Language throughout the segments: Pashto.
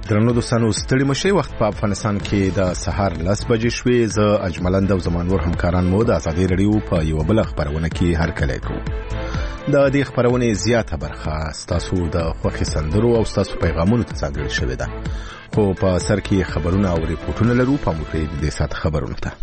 درنو دوستانو ستړي مشي وخت په افغانستان کې د سحر 10 بجې شوې. زه اجملند او زمانور همکاران مو د ازادي رادیو په یو بل خبرونه کې هر کله کوو. د دې خبرونه زیاته برخه تاسو د خوښي سندرو او تاسو پیغامونو ته ځانګړي شوې ده. خو په سر کې خبرونه او ریپورتونه لرو. په موږ د سات خبرونه ته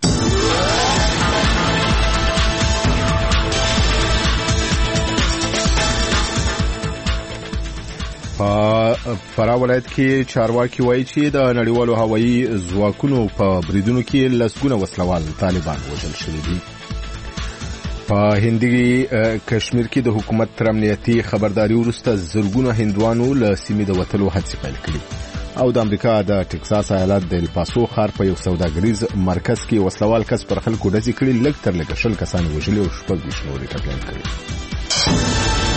فرا ولایت کې چارواکي وایي چې د نړیوالو هوایي ځواکونو په بریدونو کې لسګونه وسلوال طالبان وژل شوي دي. په هندي کشمیر کې د حکومت تر امنیتي خبرداري وروسته زرګونه هندوانو له سیمې د وتلو هڅې پیل کړې. او د امریکا د ټکساس ایالت د الپاسو ښار په یو سوداګریز مرکز کې وسلوال کس پر خلکو ډزې کړې. لږ تر لږه 10 کسان وژلي او 26 نورې ټپیان کړي.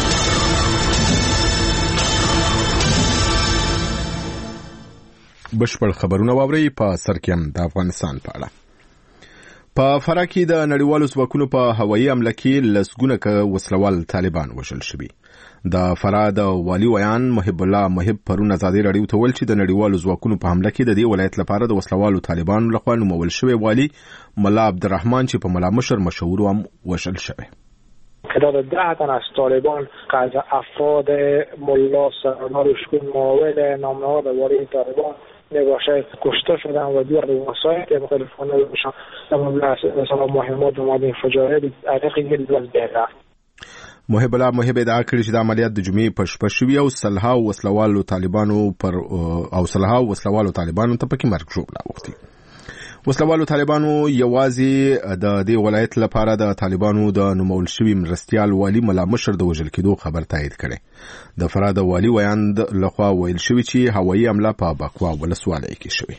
بشپړ خبرونه واوري. په سر کې هم د افغانستان په اړه په فرا کې د نړیوالو ځواکونو په هوایي حمله کې لسګونه وسلوال طالبان وژل شوي. د فرا د والي ویان محب الله محب پرون ازادي رادیو ته ویل چې د نړیوالو ځواکونو په حمله کې د دې ولایت لپاره د وسلوالو طالبانو لخوا نومول شوی والي ملا عبدالرحمن چې په ملا مشر مشهور هم وژل شوی. تعداد 10 تن از طالبان از افراد ملا سردار اشکون معاون نامنهاد والی طالبان نباشه کشته شدن و دیگر وسایل مختلفانه بشن مثلا مهمات اومد انفجاره علاقه گرد از بهره. محب الله محب ادعا کړی چې د عملیات د جمعې په شپه شوي او سلها وسلوالو طالبانو ته پکې مرګ ژوبله اوښتي. وسلوالو طالبانو یوازې د دې ولایت لپاره د طالبانو د نومول شوي مرستیال والي ملا مشر د وژل کېدو خبر تایید کړي. د فرا د والي ویاند لخوا ویل شوی چې هوایي حمله په بکوا ولسوالۍ کې شوې.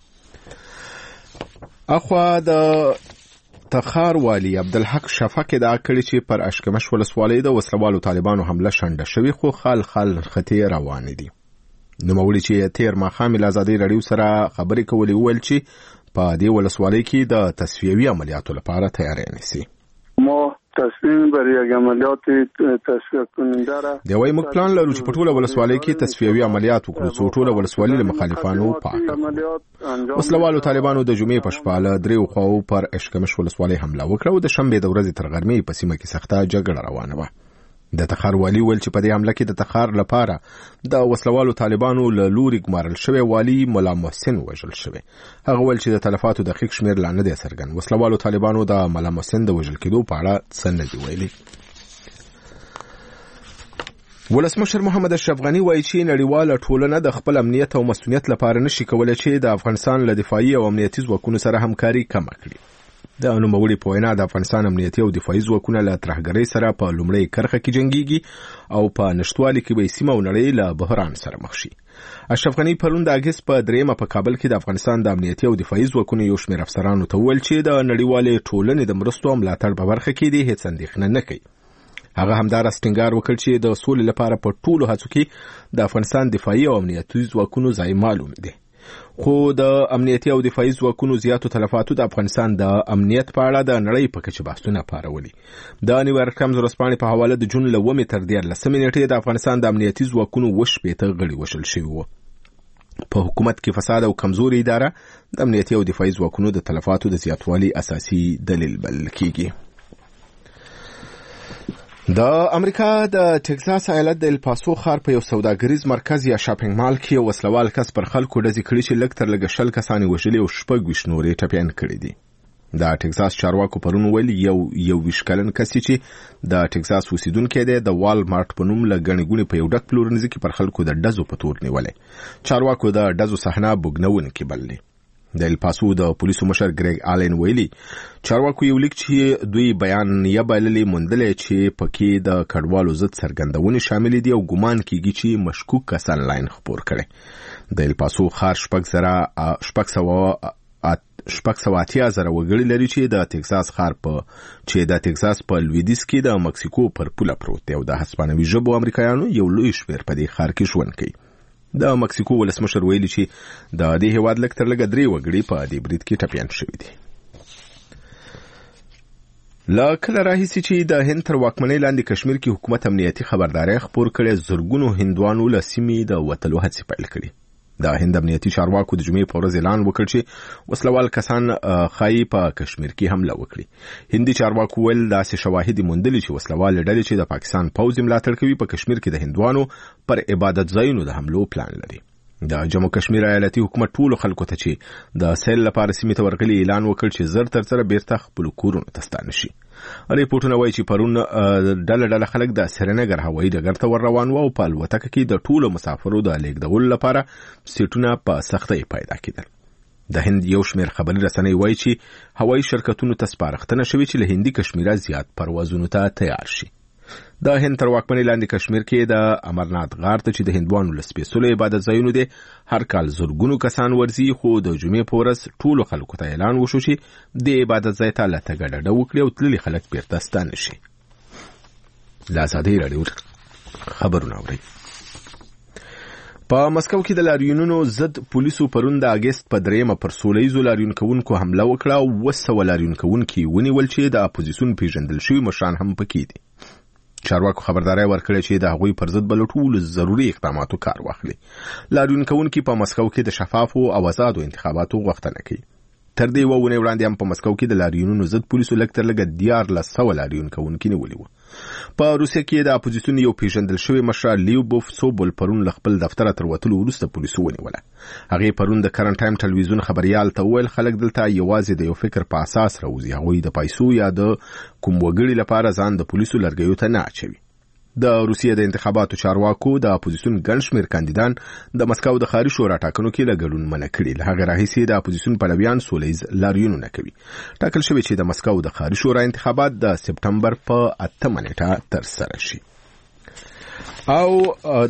اخوا د تخار والي عبدالحق شفق ادعا کړی چې پر اشکمش ولسوالۍ د وسلوالو طالبانو حمله شنډه شوې خو خال خطې روانې دي. نوموړي چې تیر ماښام له ازادي رادیو سره خبرې کولې وویل چې په دې ولسوالۍ کې د تصفیوي عملیاتو لپاره تیاری نیسي. ما تصمیم بر یک عملیات تصفیه کننده را دی وايي موږ پلان لرو چې په ټوله ولسوالۍ کې تصفیوي عملیات وکړو څو ټوله ولسوالۍ له مخالفانو پاک. وسلوالو طالبانو د جمعې په شپه له دریو خواو پر اشکمش ولسوالۍ حمله وکړه او د شنبې د ورځې تر غرمې په سیمه کې سخته جګړه روانه وه. د تخار والي ویل چې په دې حمله کې د تخار لپاره د وسلوالو طالبانو له لوري ګمارل شوی والي مولا محسن وژل شوی. هغه ویل چې د تلفاتو دقیق شمیر لا نه دی څرګند. وسلوالو طالبانو د مولا محسن د وژل کېدو په اړه څه نه دي ویلي. ولسمشر محمد اشرف غني وایي چې نړیواله ټولنه د خپل امنیت او مسؤلیت لپاره نشي کولای چې د افغانستان له دفاعي او امنیتي ځواکونو سره همکاري کمه کړي. د نوموړي په وینا د افغانستان امنیتي او دفاعي ځواکونه له ترهګرۍ سره په لومړۍ کرښه کې جنګيږي او په نشټوالي کې به سیمه او نړۍ له بحران سره مخ شي. اشرف غني پرون د اگست په 3 په کابل کې د افغانستان د امنیتي او دفاعي ځواکونو یو شمېر افسرانو ته وویل چې د نړیوالې ټولنې د مرستو او ملاتړ په برخه کې دې هیڅ اندېښنه نه کوي. هغه همدارس ټینګار وکړ چې د سولې لپاره په ټولو هڅو کې د افغانستان دفاعي او امنیتي ځواکونو ځای معلوم دي. خو د امنیتي او دفاعي ځواکونو زیاتو تلفاتو د افغانستان د امنیت په اړه د نړۍ په کچه بحثونه پارولي. د نیویارک ټایمز ورځپاڼې په حواله د جون له 9 تر 13 نیټې د افغانستان د امنیتي ځواکونو 80 غړي وژل شوي وو. په حکومت کې فساد او کمزوري اداره د امنیتي او دفاعي ځواکونو د تلفاتو د زیاتوالي اساسي دلیل بلل کیږي. د امریکا د ټکساس ایالت د الپاسو ښار په یو سوداګریز مرکز یا شاپینګ مال کې وسلوال کس پر خلکو ډزې کړې چې لږ تر لږه 10 کسان وژلي او 26 نورې ټپیان کړي دي. د ټکساس چارواکو پرون ویل یو 20 کلن کس چې د ټکساس اوسیدونکی دی د والمارټ په نوم له ګڼې ګوڼې په یو ډک پلورنځي کې پر خلکو د ډزو په تور نیولې. چارواکو د ډزو صحنه بوږنونکې بللې. د الپاسو د پولیسو مشر ګریګ آلن ویلي چارواکو یو لیک چې دوی بیان یې بللې موندلې چې پکې د کډوالو ضد څرګندونې شامل دي او ګومان کیږي چې مشکوک کس آنلاین خبر کړي. د الپاسو ښار 680,000 وګړي لري چې د ټکساس ښار په لویدیځ کې د مکسیکو پر پوله پروت دی او د هسپانوي ژبو امریکایانو یو لوی شمېر په دې ښار کې ژوند کوي. د مکسیکو ولسمشر ویلي چې د دې هیواد لږ تر لږه 3 وګړي په دې برید کې ټپیان شوي دي. لا کله راهیسي چې د هند تر واکمنۍ لاندې کشمیر کې حکومت امنیتي خبرداري خبر کړي زرګونو هندوانو له سیمې د وتلو هڅې پیل کړي. د هند امنیتي چارواکو د جمعې په ورځ اعلان وکړ چې وسلوال کسان خایي په کشمیر کې حمله وکړي. هندي چارواکو ویل داسې شواهد موندلي چې وسلوال ډلې چې د پاکستان پوځ ملاتړ کوي په کشمیر کې د هندوانو پر عبادت ځایونو د حملو پلان لري. د جمهور کشمیر ایالتي حکومت ټولو خلکو ته چې د سیل لپاره سیمې ته ورغلي اعلان وکړ چې زر تر زر بیرته خپل کورونو ته ستانه شي. ریپورتونه وایي چې پرون ډله خلک د سرینګر هوایي ډګر ته ور روان وو او په الوتکه کې د ټولو مسافرو د لیږدولو لپاره سیټونه په سختۍ پیدا کېدل. د هند یو شمېر خبري رسنۍ وایي چې هوایي شرکتونو ته سپارښتنه شوې چې له هندي کشمیره زیات پروازونو ته تیار شي. د هند تر واکمنۍ لاندې کشمیر کې د امرنات غار ته چې د هندوانو له سپېڅلو عبادت ځایونو دی هر کال زرګونو کسان ورځي، خو د جمعې په ورځ ټولو خلکو ته اعلان وشو چې د عبادت ځای ته له تګ ډډه وکړي او تللي خلک بیرته ستانه شي. د ازادۍ راډیو خبرونه اورئ. په مسکو کې د لاریونونو ضد پولیسو پرون د اگست په 3 پر سولهیزو لاریون کوونکو حمله وکړه او 200 لاریون کوونکي ونیول چې د اپوزیسیون پیژندل شوي مشران هم پکې دي. چارواکو خبرداري ورکړه چې د هغوی پر ضد بل ټول ضروري اقداماتو کار واخلي. لاریون کوونکي په مسکو کې د شفافو او آزادو انتخاباتو غوښتنه کوي. تر دې وونه وړاندې هم په مسکو کې د لاریونونو ضد پولیسو لکتر لګ 1400 لاریون کوونکي نیولي وو. په روسیه کې د اپوزیسیون یو پیژندل شوی مشر لیوبوف سوبول پرون خپل دفتر تر وتلو وروسته پولیسو ونیوله. هغه پرون د کرنټ ټایم ټلویزیون خبريال ته ویل خلک دلته یوازې د یو فکر په اساس راوځي، هغوی د پیسو یا د کوم وګړي لپاره ځان د پولیسو لړګیو ته نه اچوي. د روسیې د انتخاباتو چارواکو د اپوزیسیون ګڼ شمېر کاندیدان د مسکو د ښاري شورا ټاکنو کې له ګډون منع کړي. له هغې راهیسې د اپوزیسیون پلویان سولیز لاریونونه کوي. ټاکل شوی چې د مسکو د ښاري شورا انتخابات د سپټمبر په 8 نیټه ترسره شي. او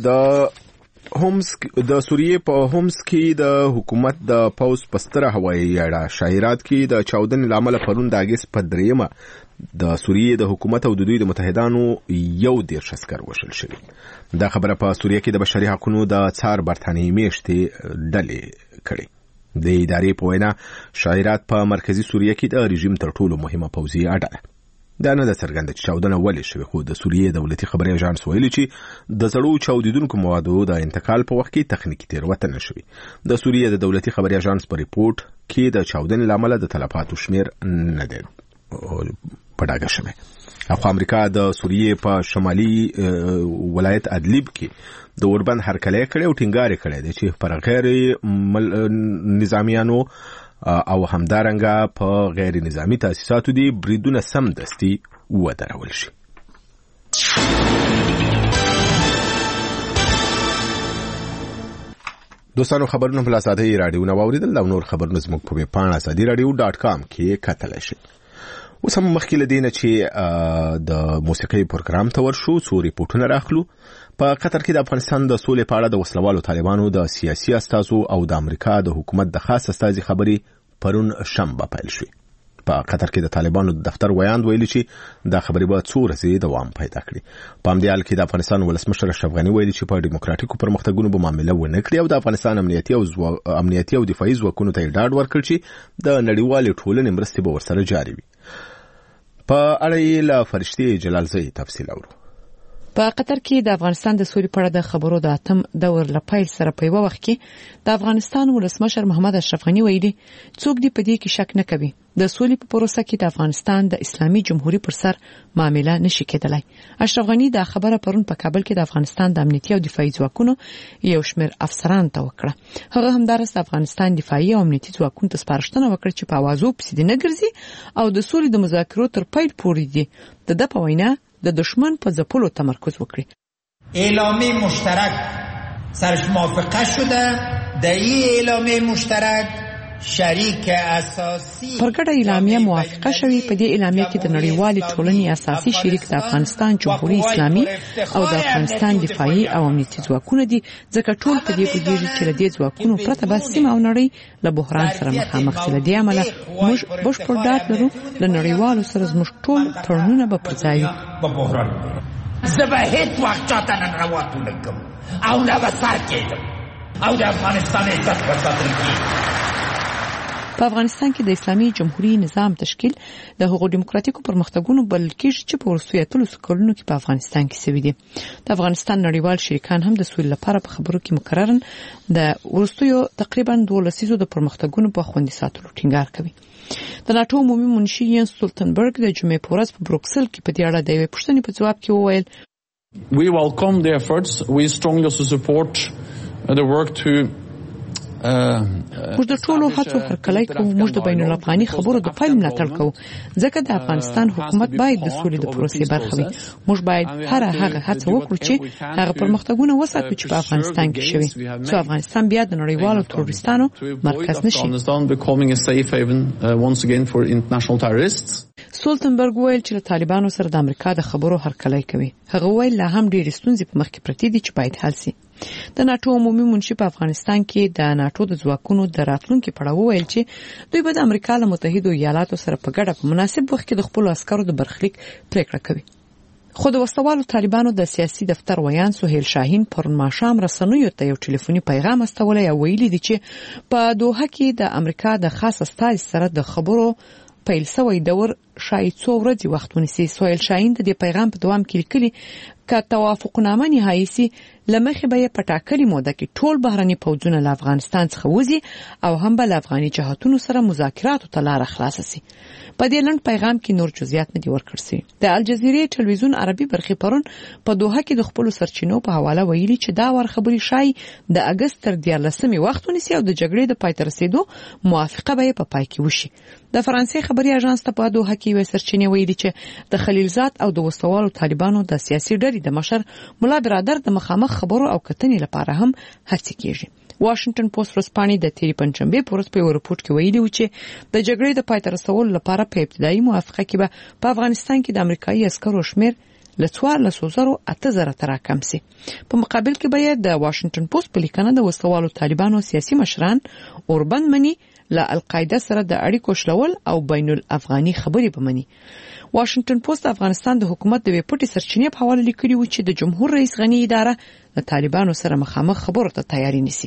د سوریې په هومس کې د حکومت د پوز پستره هوایي اډه شاهرات کې د چاودنې لامل پرون د اگست په 3 د سوریې د حکومت او د دوی د متحدانو 11 عسكر وشل شوي. دا خبره په سوریه کې د بشري حقوقو د څار برتانیې میشتې ډلې کړې. د ادارې په وینا شاهرات په مرکزی سوریه کې د رژیم تر ټولو مهمه پوځي اډه ده. دا نه د څرګنده چې چاودنه ولې شوې، خو د سوریې دولتي خبري اژانس ویلي چې د زړو چاودیدونکو موادو د انتقال په وخت کې تخنیکی تېروتنه شوې. د سوریې د دولتي خبري اژانس په ریپورت کې د چاودنې لامل د تلفاتو شمیر نه دی پډاګه شوی. اخو امریکا د سوریې په شمالي ولایت ادلیب کې د اوربند هرکلی کړی او ټینګار کړی دی چې پر غیر نظامیانو او همدارنګه په غیر نظامی تاسیساتو دي بریدونه سمدستي ودرول شي. دوستانو خبرونه په ازادۍ راډیو نو اوریدل او نور خبرونه زموږ په پاڼه azadiradio.com کې کتلی شئ. اوس هم مخکې له دې نه چې د موسیقۍ پروګرام ته ورشو څو ریپورټونه راخلو. په قطر کې د افغانستان د سولې په اړه د وسلوالو طالبانو د سیاسي استازو او د امریکا د حکومت د خاص استازي خبرې پرون شنبه پیل شوې. په قطر کې د طالبانو د دفتر ویاند ویلي چې دا خبرې به څو ورځې دوام پیدا کړي. په همدې حال کې د افغانستان ولسمشر اشرف غني ویلي چې په ډیموکراتیکو پرمختګونو به معامله ونه کړي او د افغانستان امنیتي او دفاعي ځواکونو ته ډاډ ورکړي چې د نړیوالې ټولنې مرستې به ورسره جاري وي. په اړه یې له فرشتي جلالزئی تفصیل اورو. په قطر کې د افغانستان د سولې په اړه د خبرو د اتم دور لپاره سره په یو وخت کې د افغانستان ولسمشر محمد اشرف غني ویلي څوک دې په دې کې شک نه کوي د سولې په پروسه کې د افغانستان د اسلامي جمهوریت پر سر معامله نشي کېدلای. اشرف غني دا خبره پرون په کابل کې د افغانستان د امنیتي او دفاعي ځواکونو یو شمېر افسران ته وکړه. هغه همدارس د افغانستان دفاعي او امنیتي ځواکونو ته سپارښتنه وکړه چې په اوازو پسې نه ګرځي او د سولې د مذاکرو تر پیل پورې دي د په وینا د دشمن په ځپلو تمرکز وکړي. اعلامیه مشترک سرش موافقه شده در این اعلامیه مشترک شریک اساسی پرګړه اعلامیه موافقه شوی. په دې اعلامیه کې د نړیوالې ټولنې اساسي شریک د افغانستان جمهوریت اسلامي او د افغانستان دفاعي او امنیتي ځواکونه دي ځکه ټول په دې پوهیږي چې له دې ځواکونو پرته به سیمه او نړۍ له بحران سره مخامخ شي. له دې امله موږ بشپړ ډاډ لرو له نړیوالو سره زموږ ټول تړونونه به پر ځای وي. زه به هیڅ وخت چاته ننواتو نه کوم او نه به سر کېږم او د افغانستان عزت به ساتل کېږي. په په افغانستان کې د اسلامي جمهوریت نظام تشکیل د حقوقو دیموکراتیکو پرمختګونو بلکې چې په ورستیو اتلسو کلونو کې په افغانستان کې سوي دي. د افغانستان نړیوال شریکان هم د سولې لپاره په خبرو کې مکررن د ورستیو تقریبا 12 د پرمختګونو په خوندي ساتلو ټینګار کوي. د ناتو عمومي منشي ینس ستولتنبرګ د جمعې په ورځ په بروکسل کې په دې اړه د یوې پوښتنې په جواب کې وویل We welcome the efforts. We strongly support the work to موږ د ټولو هڅو هرکلی کوو. موږ د بین الافغاني خبرو د پایل ملاتړ کوو ځکه د افغانستان حکومت باید د سولې د پروسې برخه وي. موږ باید هر هغه هڅه وکړو چې هغه پرمختګونه وساتو چې په افغانستان کې شوي څو افغانستان بیا د نړیوالو تروریستانو مرکز نشي. سولتنبرګ ویل چې له طالبانو سره د امریکا د خبرو هرکلی کوي. هغه ویل لا هم ډېرې ستونزې په مخ کې پرتې دي چې باید حل شي. د ناتو عمومي منشي په افغانستان کې د ناتو د ځواکونو د راتلونکو په اړه ویل چې دوی به د امریکا له متحده ایالاتو سره په ګډه په مناسب وخت کې د خپل عسکرو د برخلیک پریکړه کوي. خو د وسوالو طالبانو د سیاسي دفتر ویان سهیل شاهین پرون ماښام رسنیو ته یو ټلیفوني پیغام استولی او ویلي دي چې په دوحه کې د امریکا د خاص استازي سره د خبرو پیل سوی دور شاید څو ورځې وخت ونیسي. سهیل شاهین د دې پیغام په دوام کې لیکلي که توافقنامه نهایي سي لمخې به په ټاکلې موده کې ټول بهرني پوځونه له افغانستان څخه وځي او هم به له افغاني جهاتونو سره مذاکراتو ته لاره خلاصه سي. په دې لنډ پیغام کې نور جزئیات نه دي ورکړل شوي. د الجزیرې ټلویزیون عربي برخې پرون په دوحه کې د خپل سرچینو په حواله ویلي چې دا ور خبري شای د اگست تر 14 وخت ونیسي او د جګړې د پای ته رسیدو موافقه به په پای کې وشي. د فرانسې خبري اژانس ته په دوحه کې وې سرچینې ویلي چې د خلیلزاد او د وسوالو طالبانو د سیاسي ډلې د مشر ملا برادر د مخامخ خبرو او کتنې لپاره هم هڅې کیږي. واشنگټن پوسټ ورځپاڼې د تیری پنځمبه پورس په رپورت کې ویلي و چې د جګړې د پای ته رسولو لپاره په ابتدایي موافقه کې به په افغانستان کې د امریکایي عسکرو شمیر له 14,000 تر راکم سي. په مقابل کې به د واشنگټن پوسټ په لیکنه د وسوالو طالبانو سیاسي مشران اوربند مني له القاعده سره د اړیکو شلول او بین الافغاني خبرې بمني. واشنگټن پوسټ افغانستان د حکومت د ویپټي سرچینې په حواله لیکلي و چې د جمهور رئیس غنی اداره د طالبانو سره مخامخ خبرو ته تیاری نیسي.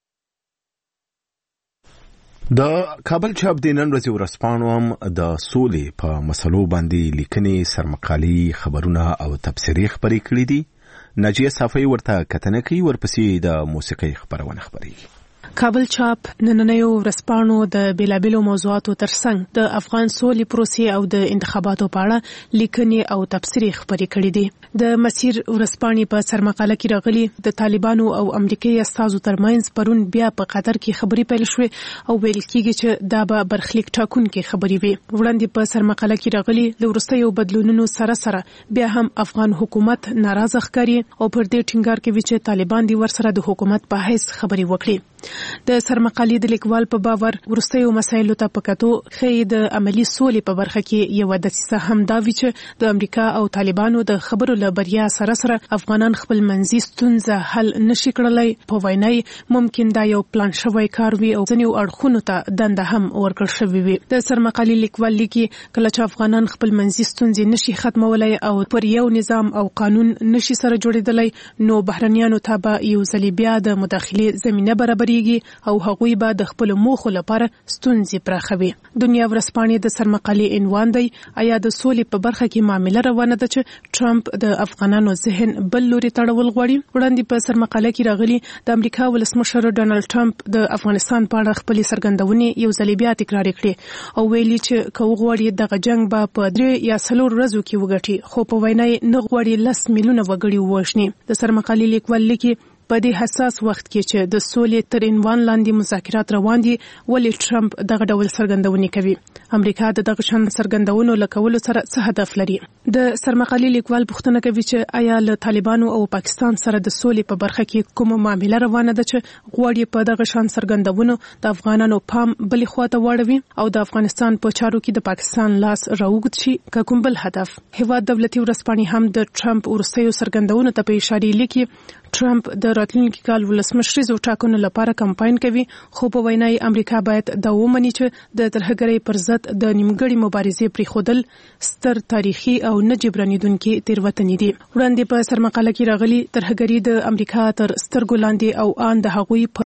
د کابل چاپ د نن ورځې ورځپاڼو هم د سولې په مسلو باندې لیکنې سرمقالي خبرونه او تبصرې خبرې کړې دي. ناجیه صافی ورته کتنه کوي ورپسې د موسیقي خبرونه خبرېږي. کابل چاپ نننیو ورځپاڼو د بیلابیلو موضوعاتو ترڅنګ د افغان سولې پروسې او د انتخاباتو په اړه لیکنې او تبصرې خبرې کړې دي. د مسیر ورځپاڼې په سرمقاله کې راغلي د طالبانو او امریکایي استازو ترمنځ پرون بیا په قطر کې خبرې پیل شوې او ویل کېږي چې دا به برخلیک ټاکونکې خبرې وي. وړاندې په سرمقاله کې راغلي د وروستیو بدلونونو سره بیا هم افغان حکومت ناراضه ښکاري او پر دې ټینګار کوي چې طالبان دي ورسره د حکومت په حیث خبرې وکړي. د سرمقالې د لیکوال په باور وروستیو مسایلو ته پکاتو خې د عملی سولې په برخه کې یو دسیسه هم دا وی چې د امریکا او طالبانو د خبرو له بریا سره افغانان خپل منځي ستونزه حل نشي کړلای. په وینای ممکن دا یو پلان شوی کار وي او ځینې اړخونو ته دنده هم ورکړل شوی وي. د سرمقالې لیکوال لیکي کله چې افغانان خپل منځي ستونزې نشي ختمولای او پر یو نظام او قانون نشي سره جوړیدلای نو بهرنیانو ته به یو ځل بیا د مداخله زمينه برابرېږي او هغوی به د خپل موخو لپاره ستونزې پراخوي. دنیا ورځپاڼې د سرمقالې عنوان دی آیا د سولې په برخه کې معامله روانه ده چې ټرمپ د افغانانو ذهن بل لوري تړول غواړي. وړاندې په سرمقاله کې راغلي د امریکا ولسمشر ډونالد ټرمپ د افغانستان په اړه خپل څرګندونې یو ځل بیا تکرار کړې او ویلي چې کوم غواړي دغه جنگ به په 3 یا 4 ورځو کې وګټي خو په وینا نه غواړي 10 میلیونه وګړي ووژني. د سرمقالې لیکوال لیکي په دې حساس وخت کې چې د سولې تر عنوان لاندې مذاکرات روان دي ولې ټرمپ دغه ډول څرګندونې کوي. امریکا د دغه شان څرګندونو لکولو سره څه هدف لري؟ د سرمقالې لیکوال پوښتنه کوي چې آیا له طالبانو او پاکستان سره د سولې په برخه کې کومه معامله روانه ده چې غواړي په دغه شان څرګندونو د افغانانو پام بلې خواته واړوي او د افغانستان په چارو کې د پاکستان لاس راوګد شي که کوم بل هدف؟ هیواد دولتي ورځپاڼې هم د ټرمپ ورستیو څرګندونو ته په اشاره لیکي ټرمپ د راتلونکي کال ولسمشریزو ټاکنو لپاره کمپاین کوي خو په وینای امریکا باید دا ومني چې د ترهګرۍ پر ضد د نیمګړې مبارزې پریښودل ستر تاریخي او نه جبرانیدونکي تېروتنې دي. وړاندې په سرمقاله کې راغلي ترهګري د امریکا تر سترګو لاندې او ان د هغوی